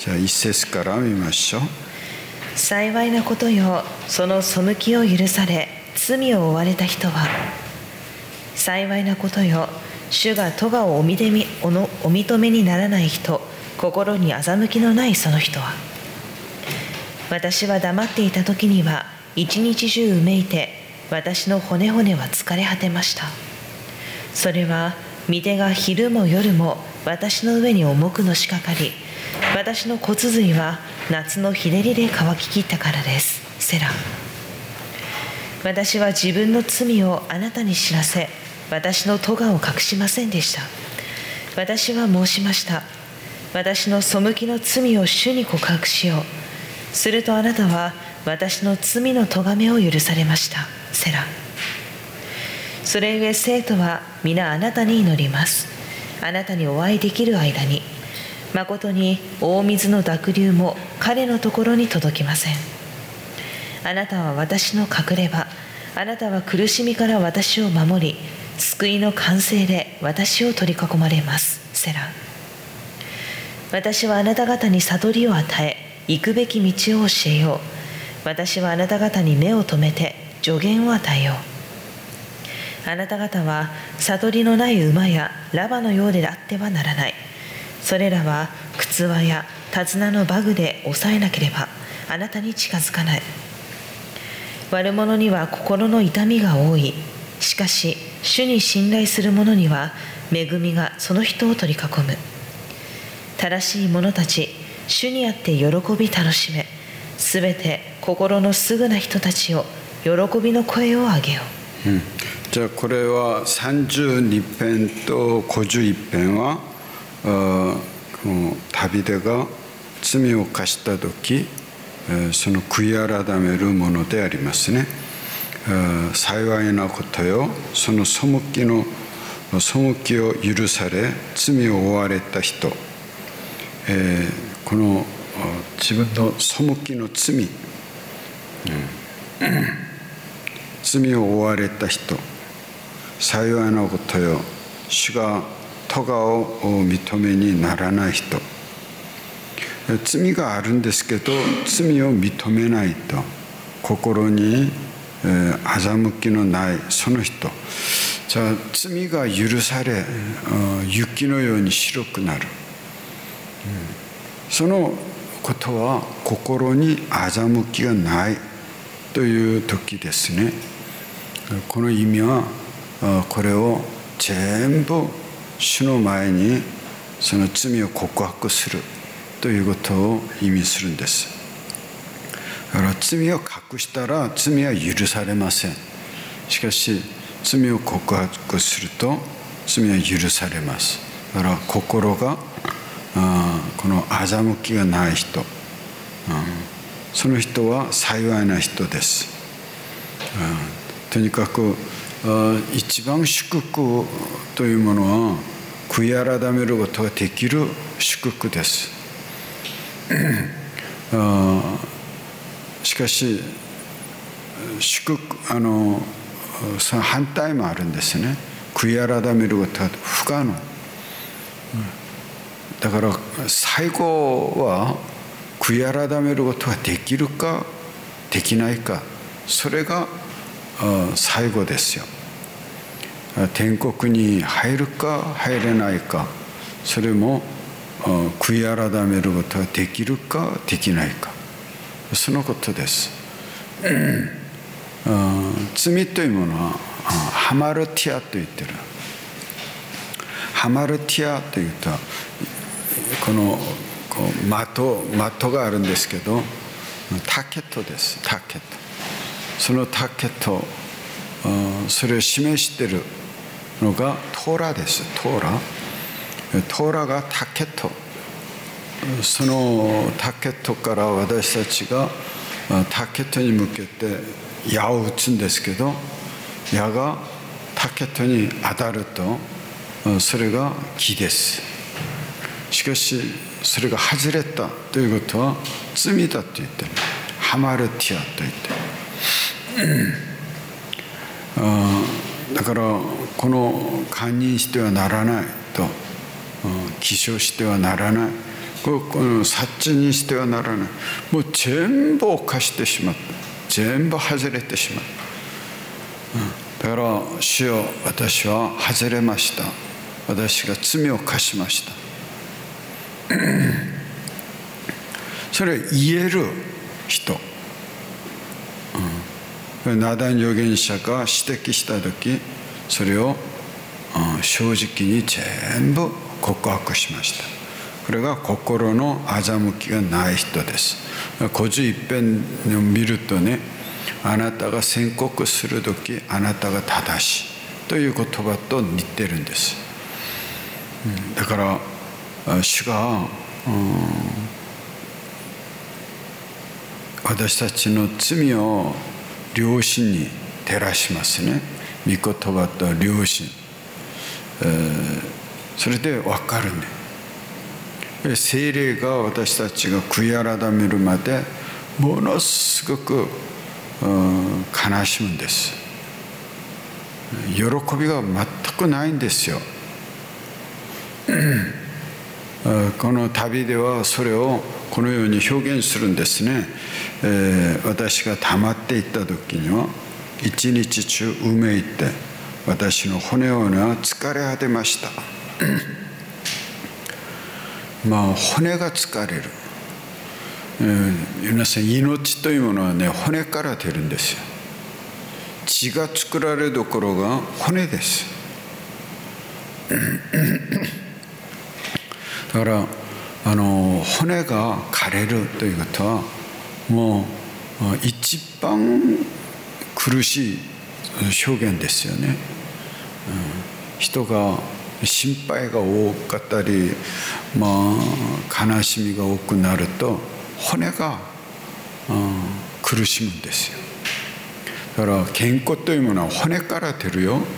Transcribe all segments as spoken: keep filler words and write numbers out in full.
じゃあ一節から見ましょう。 幸いなことよ、その背きを許され罪を負われた人は。幸いなことよ、主が咎をお認め、おのお認めにならない人、心に欺きのないその人は。私は黙っていた時には一日中うめいて、私の骨々は疲れ果てました。それは御手が昼も夜も私の上に重くのしかかり、私の骨髄は夏の日照りで乾ききったからです。セラ。私は自分の罪をあなたに知らせ、私の咎を隠しませんでした。私は申しました。私の背きの罪を主に告白しよう。するとあなたは私の罪の咎めを許されました。セラ。それゆえ生徒は皆あなたに祈ります。あなたにお会いできる間に、まことに大水の濁流も彼のところに届きません。あなたは私の隠れ場、あなたは苦しみから私を守り、救いの完成で私を取り囲まれます。セラ。私はあなた方に悟りを与え、行くべき道を教えよう。私はあなた方に目を留めて助言を与えよう。あなた方は悟りのない馬やラバのようであってはならない。それらは靴輪や手綱のバグで抑えなければあなたに近づかない。悪者には心の痛みが多い。しかし主に信頼する者には恵みがその人を取り囲む。正しい者たち、主にあって喜び楽しめ。すべて心のすぐな人たちを喜びの声を上げよう。うん、 じゃあこれはさんじゅうに編とごじゅういち編はこのダビデが罪を犯した時、その悔い改めるものでありますね。幸いなことよ、その背きの背きを許され罪を負われた人、えー、この自分の背きの罪、うん、罪を負われた人、幸いなことよ、主が咎をお認めにならない人。罪があるんですけど罪を認めないと心に、えー、欺きのないその人。じゃあ罪が許され雪のように白くなる、うん、そのことは心に欺きがないという時ですね。この意味はこれを全部主の前にその罪を告白するということを意味するんです。だから罪を隠したら罪は許されません。しかし罪を告白すると罪は許されます。だから心がこの欺きがない人、その人は幸いな人です。とにかく一番祝福というものは悔い改めることができる祝福です。しかし祝福あのその反対もあるんですね。悔い改めることは不可能。だから最後は悔い改めることができるかできないか、それが最後ですよ。天国に入るか入れないか、それも悔い改めることができるかできないか、そのことです。罪というものはハマルティアと言ってる。ハマルティアというとこのこう的的があるんですけど、タケトです。タケト、そのタケト、それを示しているのがトーラです。トーラトーラがタケト。そのタケトから私たちがタケトに向けて矢を撃つんですけど、矢がタケトに当たるとそれが木です。しかしそれが外れたということは罪だと言ってる。ハマルティアと言ってる。だからこの堪忍してはならないと、起請してはならない、 この殺人してはならない。もう全部犯してしまった。全部外れてしまった。だから主よ、私は外れました。私が罪を犯しました。それを言える人、うん、ナダン預言者が指摘した時、それを、うん、正直に全部告白しました。これが心の欺きがない人です。ごじゅう一遍を見るとね、あなたが宣告する時、あなたが正しいという言葉と似てるんです。うん、だから主が、うん、私たちの罪を良心に照らしますね。御言葉と良心、えー、それで分かるね。聖霊が私たちが悔い改めるまでものすごく、うん、悲しむんです。喜びが全くないんですよ。この旅ではそれをこのように表現するんですね。えー、私が溜まっていった時には一日中うめいて私の骨をは疲れ果てました。まあ骨が疲れる、えー、皆さん命というものはね、骨から出るんですよ。血が作られるところが骨です。だからあの骨が枯れるということはもう一番苦しい表現ですよね。うん、人が心配が多かったり、まあ、悲しみが多くなると骨が、うん、苦しむんですよ。だから健康というものは骨から出るよ。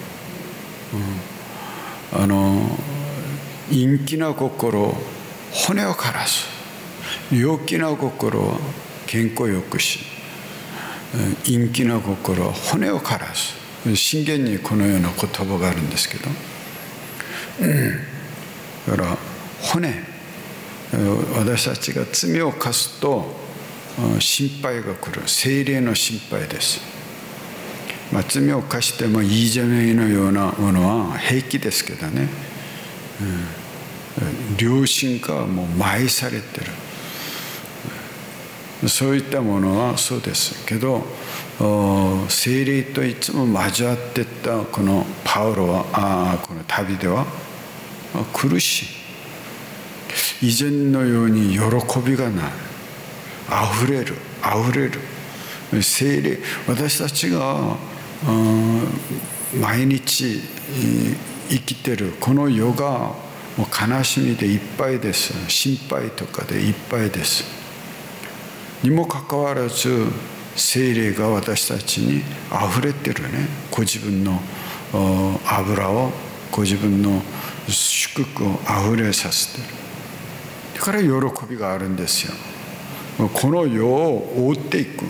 うん、あの陰気な心、骨を枯らす。陽気な心は健康を良くし、陰気な心は骨を枯らす。箴言にこのような言葉があるんですけど、うん、だから骨、私たちが罪を犯すと心配が来る。聖霊の心配です。まあ、罪を犯してもいいじゃめのようなものは平気ですけどね、うん、良心がもう埋されてる。そういったものはそうですけど、聖霊といつも交わっていったこのパウロは、あこの旅では苦しい。以前のように喜びがない。溢れる溢れる聖霊。私たちが毎日生きてるこの世がもう悲しみでいっぱいです。心配とかでいっぱいです。にもかかわらず聖霊が私たちにあふれてるね。ご自分の油を、ご自分の祝福をあふれさせてる。だから喜びがあるんですよ。この世を覆っていく、うん、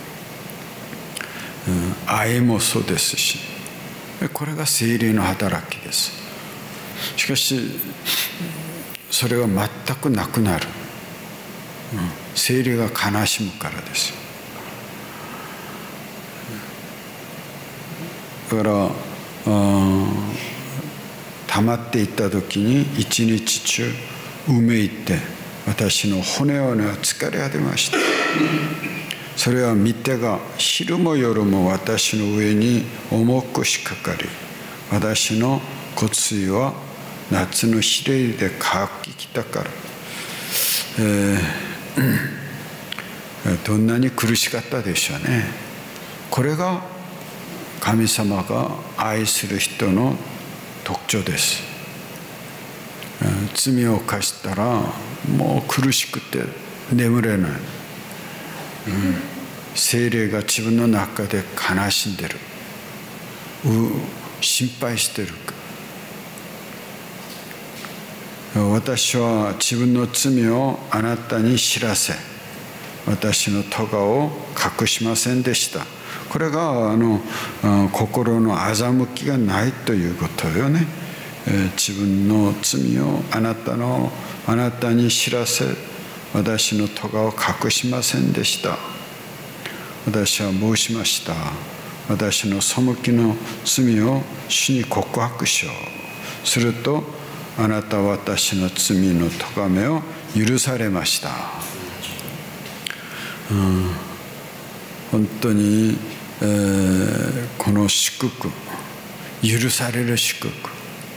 愛もそうですし、これが聖霊の働きです。しかしそれが全くなくなる、うん、聖霊が悲しむからです。だから溜まっていった時に一日中うめいて私の骨を疲れ果てました。それは御手が昼も夜も私の上に重くしかかり、私の骨髄は夏の日照りで乾ききたから、えー、どんなに苦しかったでしょうね。これが神様が愛する人の特徴です。罪を犯したらもう苦しくて眠れない、うん、聖霊が自分の中で悲しんでる、心配してる。私は自分の罪をあなたに知らせ、私の咎を隠しませんでした。これがあの心の欺きがないということよね。 自分の罪をあなたのあなたに知らせ、私の咎を隠しませんでした。私は申しました。私の背きの罪を主に告白しよう。するとあなたは私の罪の咎めを許されました。うん、本当に、えー、この祝福、許される祝福、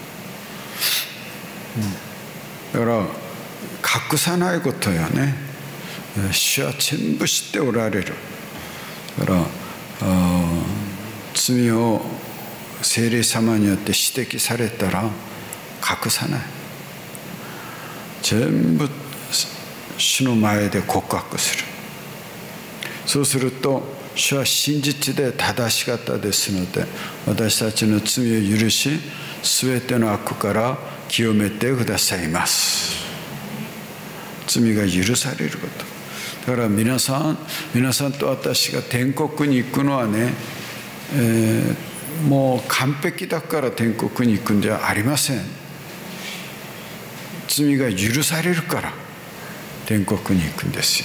うん、だから隠さないことよね。主は全部知っておられる。だから罪を聖霊様によって指摘されたら隠さない。全部主の前で告白する。そうすると主は真実で正しかったですので、私たちの罪を許し、すべての悪から清めてくださいます。罪が許されること。だから皆さん、皆さんと私が天国に行くのはね、えー、もう完璧だから天国に行くんじゃありません。罪が許されるから天国に行くんですよ。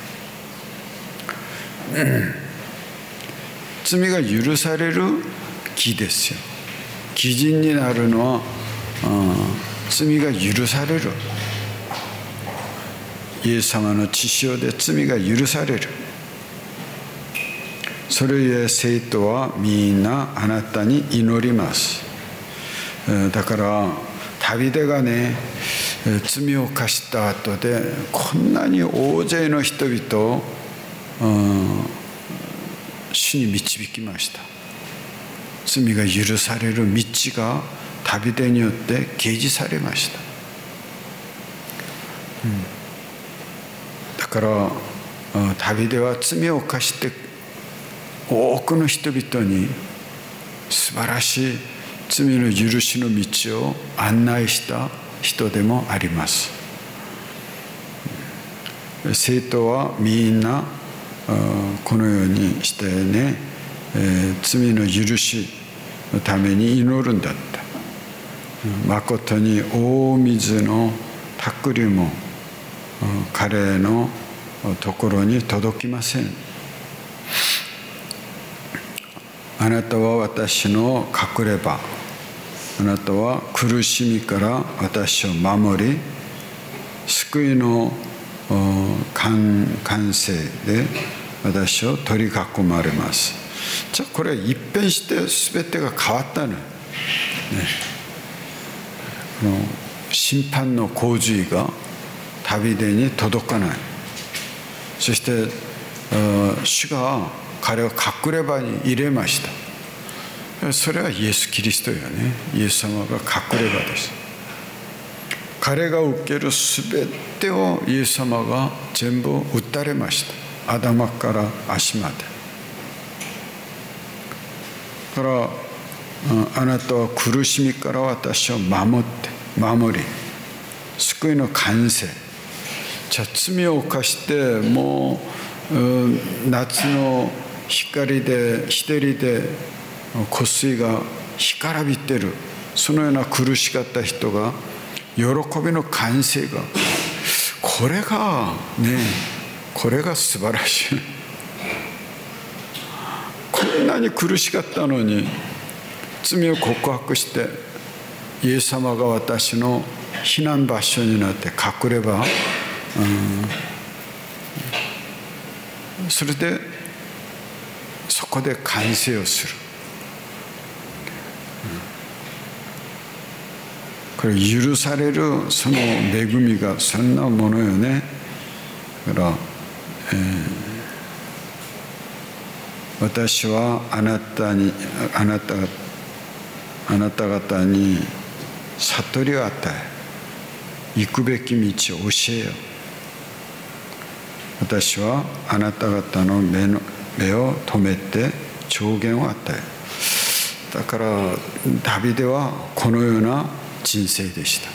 うん、罪が許される義ですよ。義人になるのは、うん、罪が許される。イエス様の血潮で罪が許される。それゆえ生徒はみんなあなたに祈ります。だからダビデがね、罪を犯した後でこんなに大勢の人々を、うん、主に導きました。罪が許される道がダビデによって掲示されました。うん、だからダビデは罪を犯して多くの人々に素晴らしい罪の許しの道を案内した人でもあります。生徒はみんなこのようにしてね、罪の許しのために祈るんだった。まことに大水のたくりも彼のところに届きません。あなたは私の隠れ場。あなたは苦しみから私を守り、救いの完成で私を取り囲まれます。じゃあこれ一変して全てが変わったの、ね、この審判の洪水がダビデに届かない。そして主が彼を隠れ場に入れました。それはイエス・キリストよね。イエス様が隠れ場です。彼が受けるすべてをイエス様が全部打たれました。頭から足まで。だからあなたは苦しみから私を守って守り、救いの完成。じゃあ罪を犯してもう夏の光で日照りで湖水が干からびてる、そのような苦しかった人が喜びの完成が、これがね、これが素晴らしい。こんなに苦しかったのに罪を告白してイエス様が私の避難場所になって隠れば、うん、それでそこで完成をする。これ許されるその恵みがそんなものよね。だから、えー、私はあなたにあなたあなた方に悟りを与え、行くべき道を教えよう。私はあなた方の目の目を止めて証言を与える。だからダビデはこのような人生でした。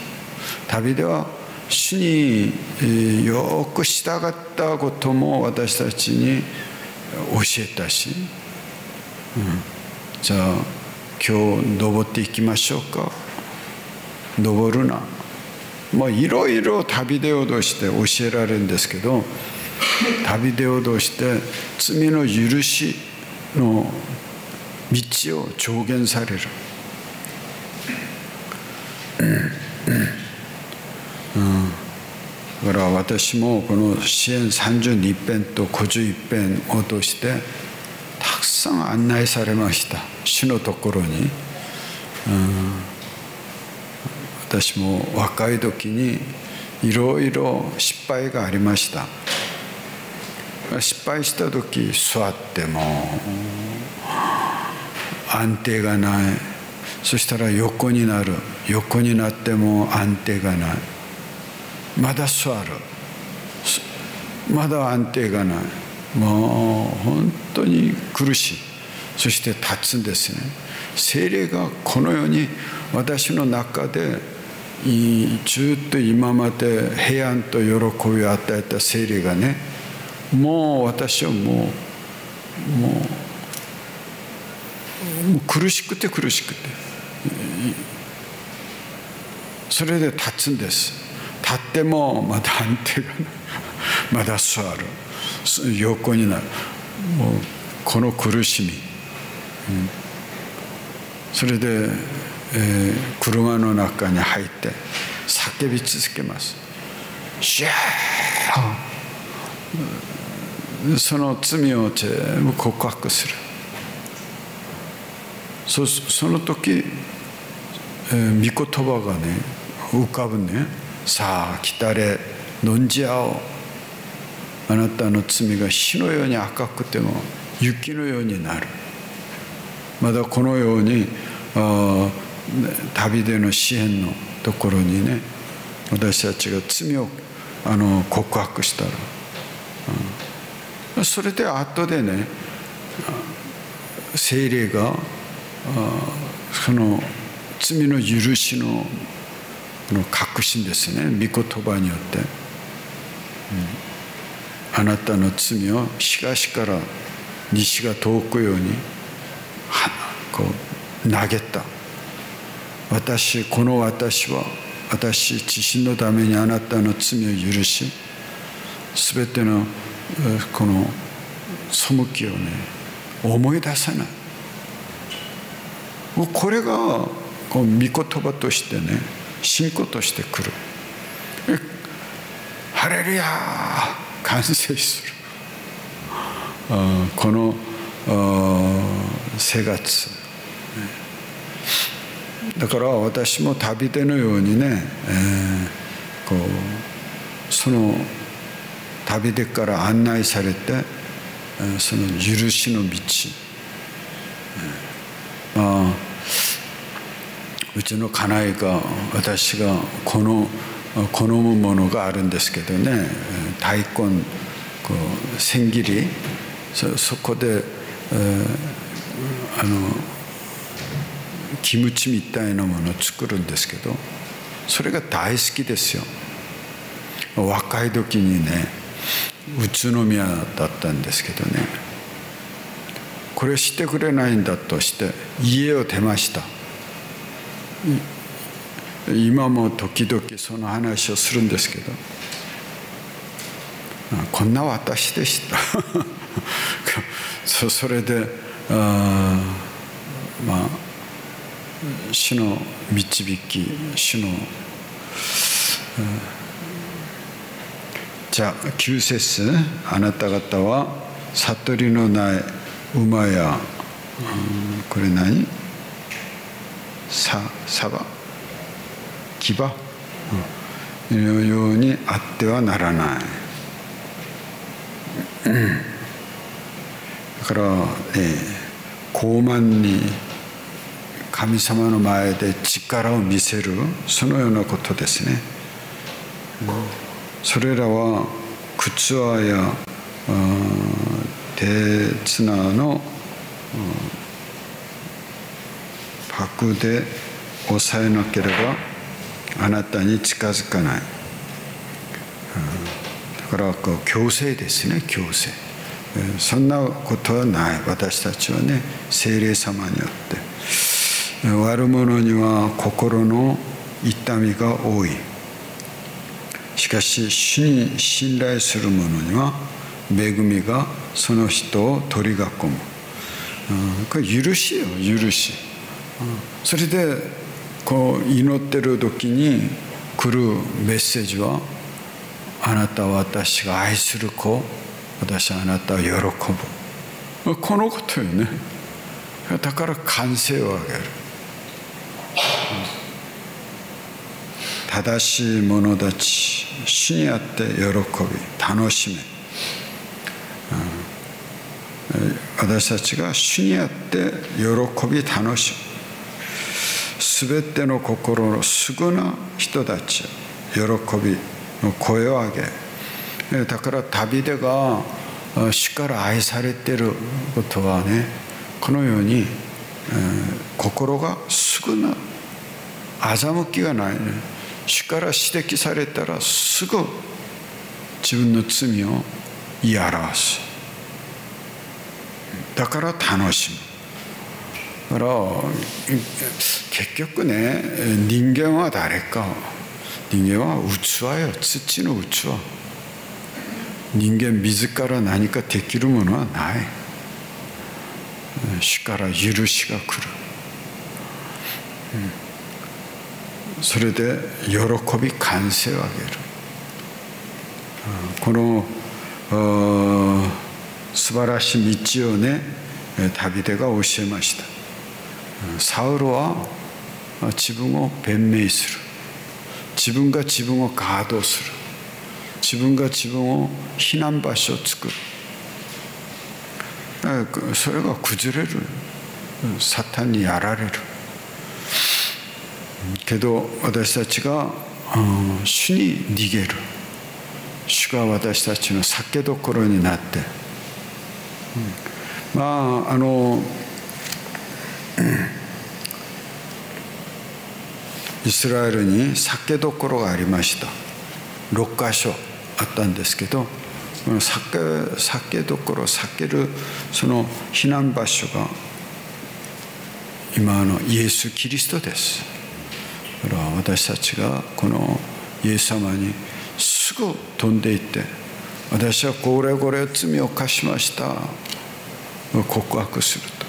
ダビデは主によく従ったことも私たちに教えたし、うん、じゃあ今日登っていきましょうか。 登るな、もういろいろ旅出ようとして教えられるんですけど、旅出ようとして罪の許しの道を証言される。うん、だから私もこの詩編さんじゅうに編とごじゅういち編を通してたくさん案内されました、主のところに。うん、私も若い時にいろいろ失敗がありました。失敗した時座っても安定がない。そしたら横になる。横になっても安定がない。まだ座る。まだ安定がない。もう本当に苦しい。そして立つんですね。聖霊がこのように私の中でずっと今まで平安と喜びを与えた聖霊がね、もう私はもうもう、もう苦しくて苦しくて、それで立つんです。立ってもまだ安定がない。まだ座る。横になる。もうこの苦しみ、うん、それで、えー、車の中に入って叫び続けます。シャー、その罪を全部告白する。 そ, その時、えー、御言葉がね浮かぶね。さあ来たれ飲んじゃおう。あなたの罪が火のように赤くても雪のようになる。まだこのようにあ旅での詩篇のところにね、私たちが罪をあの告白したら、うん、それで後でね聖霊がその罪の許しのの確信ですね、御言葉によって、うん、あなたの罪を東から西が遠くようにこう投げた。私この私は私自身のためにあなたの罪を許し、すべてのこの背きをね思い出さない。これがこう御言葉としてね信仰としてくる。ハレルヤー完成する。あこの生活だから私も旅でのようにね、えー、こうその旅でから案内されてその許しの道、あうちの家内が私がこの好むものがあるんですけどね、大根こう千切り そ, そこで、えー、あのキムチみたいなものを作るんですけど、それが大好きですよ。若い時にね宇都宮だったんですけどね、これしてくれないんだとして家を出ました。今も時々その話をするんですけど、こんな私でしたそれであまあ主の導き、主のじゃあきゅう節、あなた方は悟りのない馬や、うん、これ何さサバ牙、うん、のようにあってはならない、うん、だから、えー、傲慢に神様の前で力を見せる、そのようなことですね、うん、それらは靴輪や手綱の拍で抑えなければあなたに近づかない、うん、だからこう強制ですね、強制、そんなことはない。私たちはね聖霊様によって、悪者には心の痛みが多い。しかし主に信頼する者には恵みがその人を取り囲む。うん、これ許しよ、許し。うん、それでこう祈ってる時に来るメッセージは、あなたは私が愛する子、私はあなたを喜ぶ。このことよね。だから歓声を上げる。正しい者たち、主にあって喜び楽しめ。私たちが主にあって喜び楽しむ。すべての心のすぐな人たち、喜びの声を上げ。だからダビデが主から愛されていることはね、このように、えー、心がすぐな欺きがないね。主から指摘されたらすぐ自分の罪を言い表す。だから楽しむ。だから結局ね、人間は誰か、人間は器よ、土の器。人間自ら何かできるものはない。主から許しが来る。うん、それで喜び歓声を上げる。この素晴らしい道をね、ダビデが教えました。サウルは自分を弁明する。自分が自分をガードする。自分が自分を避難場所を作る。それが崩れる。サタンにやられる。けど私たちが主に逃げる。主が私たちの酒どころになって、うん、まああのイスラエルに酒どころがありました。ろっかしょあったんですけど、酒酒どころ避けるその避難場所が今のイエス・キリストです。だから私たちがこのイエス様にすぐ飛んでいって、私はこれこれ罪を犯しました告白すると、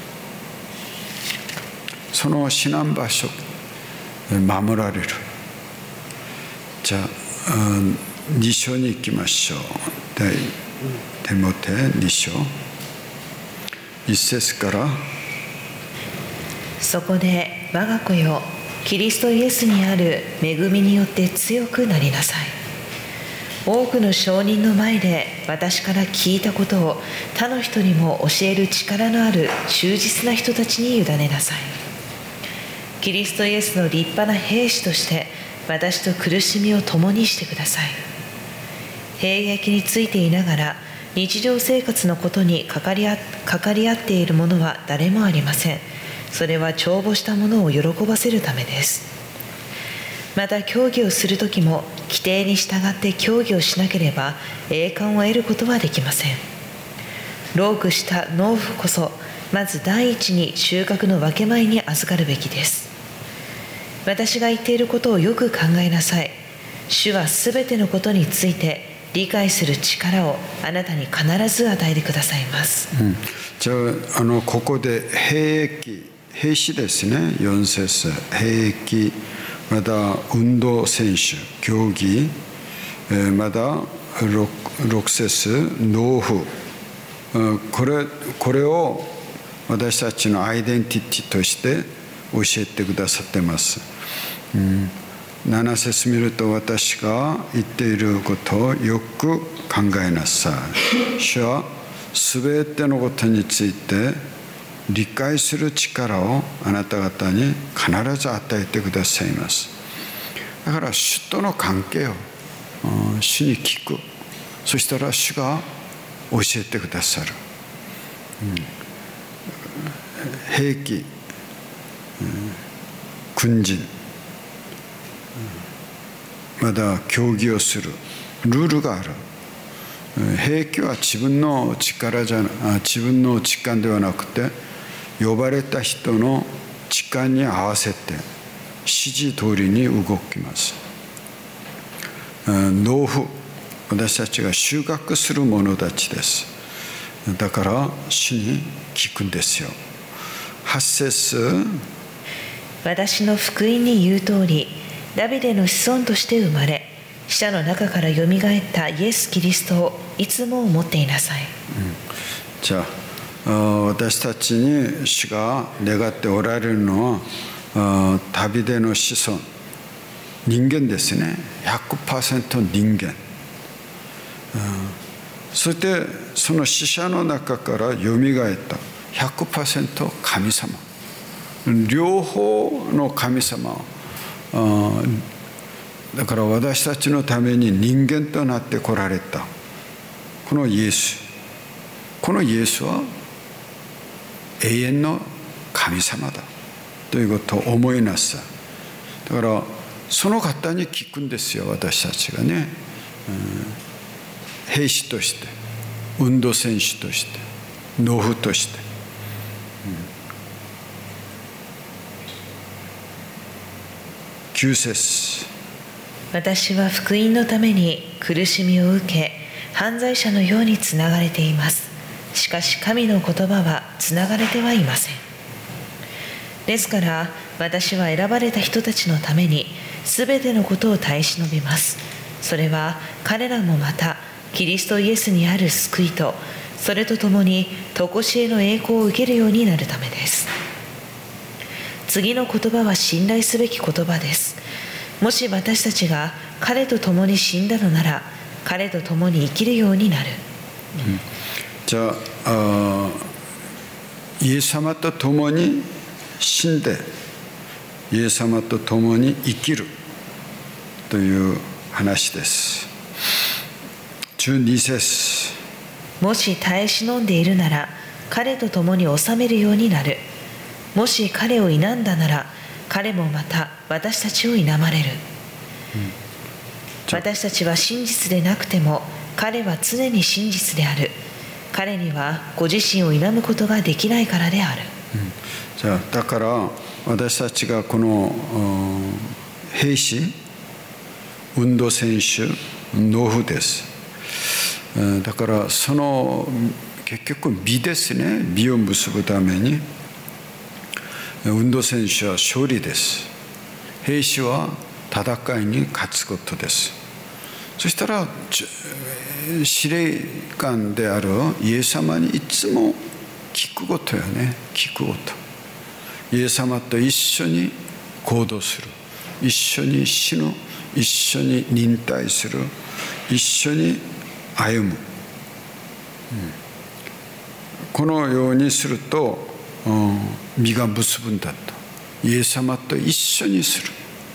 その避難場所守られる。じゃあに章に行きましょう。第テモテに章一節から。 そこで我が子よ、キリストイエスにある恵みによって強くなりなさい。多くの証人の前で私から聞いたことを他の人にも教える力のある忠実な人たちに委ねなさい。キリストイエスの立派な兵士として私と苦しみを共にしてください。兵役についていながら日常生活のことにかかりあ、かかり合っている者は誰もありません。それは帳簿した者を喜ばせるためです。また協議をするときも規定に従って協議をしなければ栄冠を得ることはできません。労苦した農夫こそまず第一に収穫の分け前に預かるべきです。私が言っていることをよく考えなさい。主はすべてのことについて理解する力をあなたに必ず与えてくださいます。 うん、じゃあ、あのここで兵役、兵士ですね。よん節兵役、また運動選手、競技、えー、また 6, 6節農夫、これ、これを私たちのアイデンティティとして教えてくださってます。うん、なな節見ると、私が言っていることをよく考えなさい。主はすべてのことについて理解する力をあなた方に必ず与えてくださいます。だから主との関係を主に聞く。そしたら主が教えてくださる。うん、兵器、うん、軍人、まだ競技をするルールがある。兵器は自分の力じゃ自分の時間ではなくて、呼ばれた人の時間に合わせて指示通りに動きます。農夫、私たちが収穫する者たちです。だから主に聞くんですよ。はち節、 私の福音に言う通り、ダビデの子孫として生まれ、死者の中からよみがえったイエス・キリストをいつも思っていなさい。うん、 じゃあ、私たちに主が願っておられるのは、ダビデの子孫、人間ですね。 ひゃくパーセント 人間、うん、そしてその死者の中からよみがえった ひゃくパーセント 神様、両方の神様、だから私たちのために人間となって来られたこのイエス、このイエスは永遠の神様だということを思いなさい。だからその方に聞くんですよ、私たちがね、うん、兵士として、運動選手として、農夫として、うん、きゅう節、 私は福音のために苦しみを受け、犯罪者のようにつながれています。しかし神の言葉はつながれてはいません。ですから私は選ばれた人たちのためにすべてのことを耐え忍びます。それは彼らもまたキリストイエスにある救いと、それとともに常しえの栄光を受けるようになるためです。次の言葉は信頼すべき言葉です。もし私たちが彼と共に死んだのなら、彼と共に生きるようになる。 うん、じゃ あ, あイエス様と共に死んでイエス様と共に生きるという話です。じゅうに節、 もし耐え忍んでいるなら彼と共に治めるようになる。もし彼を否んだなら彼もまた私たちを否まれる。うん、私たちは真実でなくても彼は常に真実である。彼にはご自身を否むことができないからである。 うん、じゃあだから私たちがこの兵士、運動選手、農夫です。だからその結局美ですね。美を結ぶために運動選手は勝利です。兵士は戦いに勝つことです。そしたら司令官であるイエス様にいつも聞くことよね。聞くこと。イエス様と一緒に行動する、一緒に死ぬ、一緒に忍耐する、一緒に歩む、うん、このようにすると、うん、実が結ぶんだと。イエス様と一緒にする。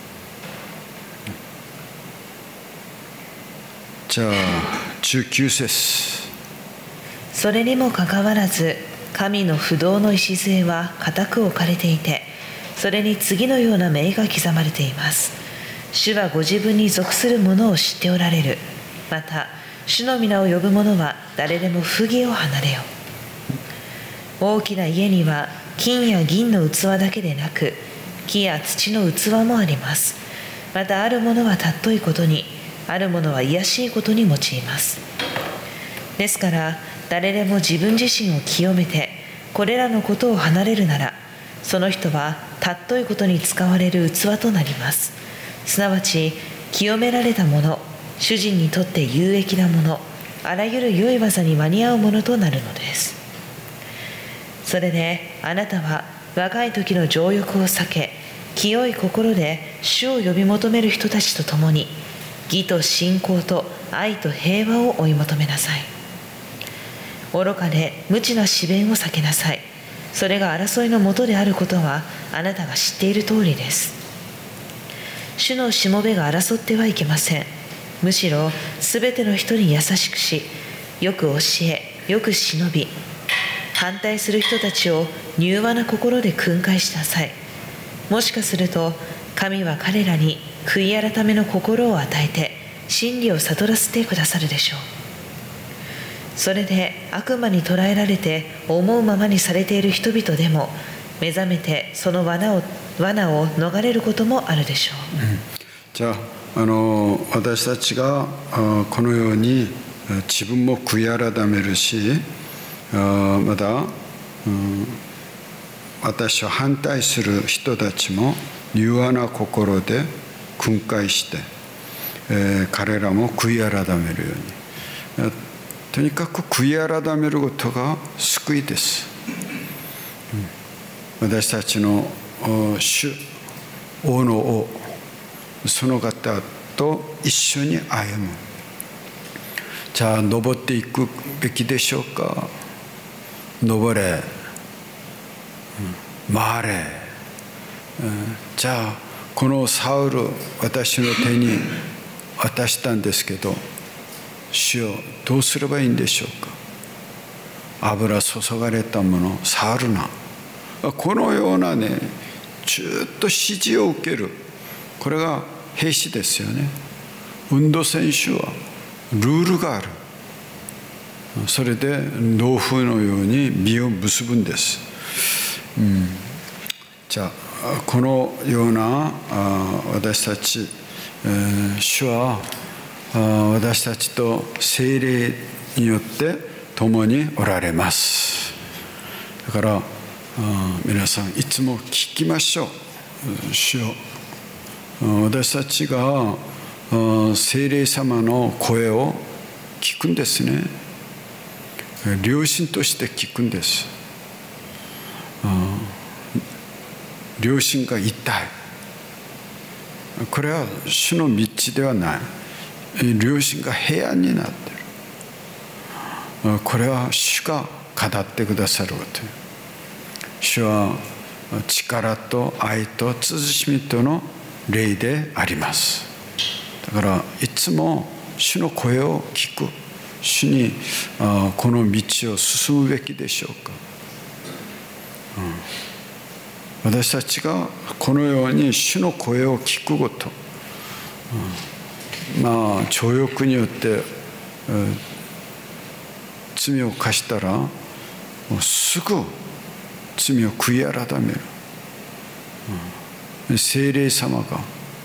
じゃあじゅうきゅう節、 それにもかかわらず神の不動の礎は固く置かれていて、それに次のような銘が刻まれています。主はご自分に属する者を知っておられる。また主の皆を呼ぶ者は誰でも不義を離れよ。大きな家には金や銀の器だけでなく、木や土の器もあります。またあるものは尊いことに、あるものは卑しいことに用います。ですから誰でも自分自身を清めてこれらのことを離れるなら、その人は尊いことに使われる器となります。すなわち清められたもの、主人にとって有益なもの、あらゆる良い技に間に合うものとなるのです。それであなたは若い時の情欲を避け、清い心で主を呼び求める人たちと共に義と信仰と愛と平和を追い求めなさい。愚かで無知な詭弁を避けなさい。それが争いのもとであることはあなたが知っている通りです。主のしもべが争ってはいけません。むしろすべての人に優しくし、よく教え、よく忍び、反対する人たちを柔和な心で訓戒しなさい。もしかすると神は彼らに悔い改めの心を与えて真理を悟らせてくださるでしょう。それで悪魔に捕らえられて思うままにされている人々でも目覚めてその罠を罠を逃れることもあるでしょう。 うん、じゃあ、あの私たちがこのように自分も悔い改めるし、また、うん、私を反対する人たちも柔和な心で訓戒して、えー、彼らも悔い改めるように、とにかく悔い改めることが救いです。うん、私たちの主、王の王、その方と一緒に歩む。じゃあ登っていくべきでしょうか。登れ、回れ、じゃあこのサウル、私の手に渡したんですけど、主よどうすればいいんでしょうか。油注がれたもの触るな、このようなね、ずっと指示を受ける、これが兵士ですよね。運動選手はルールがある。それで農夫のように実を結ぶんです。うん、じゃあこのような私たち、えー、主は私たちと聖霊によって共におられます。だから皆さんいつも聞きましょう。主よ、私たちが聖霊様の声を聞くんですね。良心として聞くんです。良心が痛い、これは主の道ではない。良心が平安になっている、これは主が語ってくださること。主は力と愛と慎みとの霊であります。だからいつも主の声を聞く。主にこの道を進むべきでしょうか。うん、私たちがこのように主の声を聞くこと、うん、まあ情欲によって、うん、罪を犯したらもうすぐ罪を悔い改める、うん、聖霊様が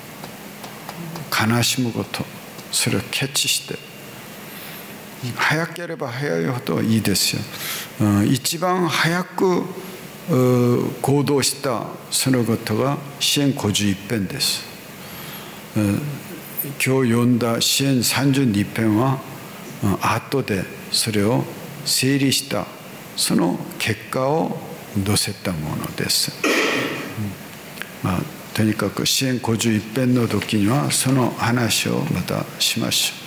悲しむこと、それをキャッチして早ければ早いほどいいですよ。うん、一番早く行動したそのことが詩編ごじゅういち編です。うん、今日読んだ詩編さんじゅうに編は、うん、後でそれを整理したその結果を載せたものです。うん、まあとにかく詩編ごじゅういち編の時にはその話をまたしましょう。